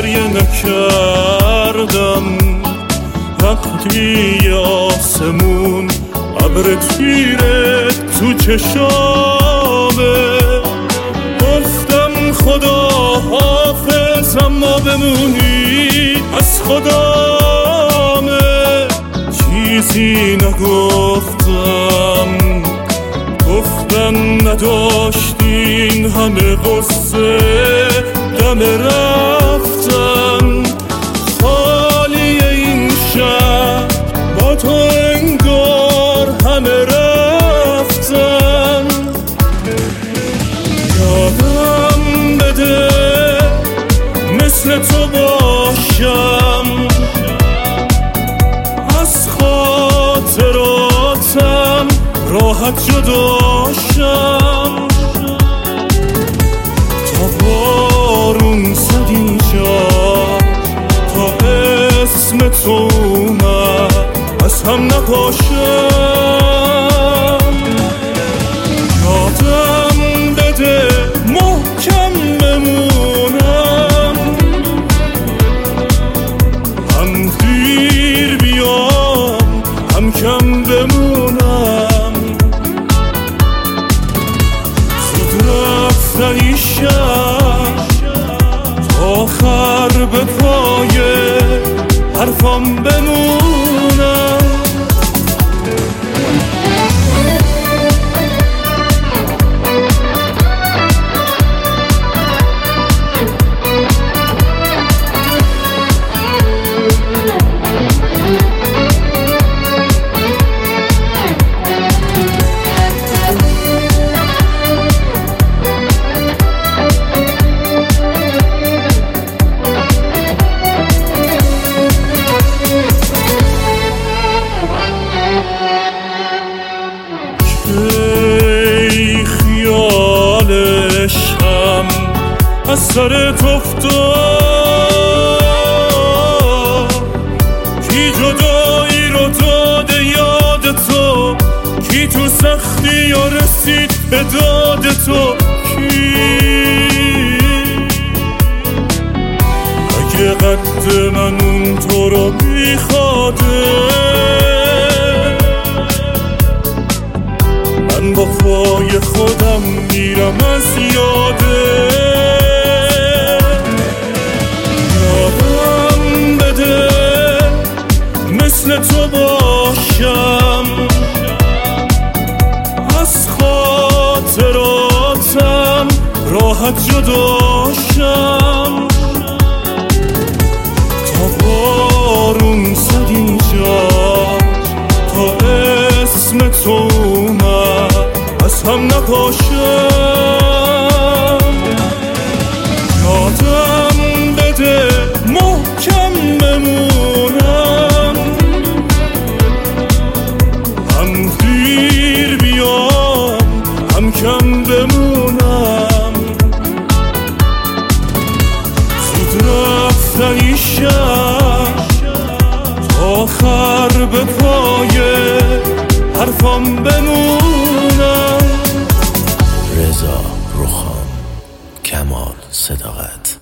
گریه نکردم وقتی آسمون ابر تیره تو چشامه. گفتم خدا حافظ اما بمونی از خدامه. چیزی نگفتم، گفتم نداشتین همه غصه دم رفتن. خالی این شهر با تو انگار همه رفتن. یادم بده مثل تو باشم، از خاطراتم راحت جداشم. تا بارون زد اینجا، تا اسم تو اومد از هم نپاشم. یادم بده محکم بمونم، هم دیر بیام هم کم بمونم. زود رفتن این شهر تا آخر به پای حرفام بمونم. از سرت افتاد کی جدایی رو داده یاد تو، کی تو سختی یا رسید به داد تو، کی اگه قد من اون تو رو میخواده. من با پای خودم میرم از یاده. مثل تو باشم، از خاطراتم راحت جداشم. تا بارون زد اینجا، تا اسم تو اومد از هم نپاشم. یادم بده محکم بمونم، هم دیر بیام هم کم بمونم. زود رفتن این شهر تا آخر به پای حرفام بمونم. رضا روخان، کمال صداقت.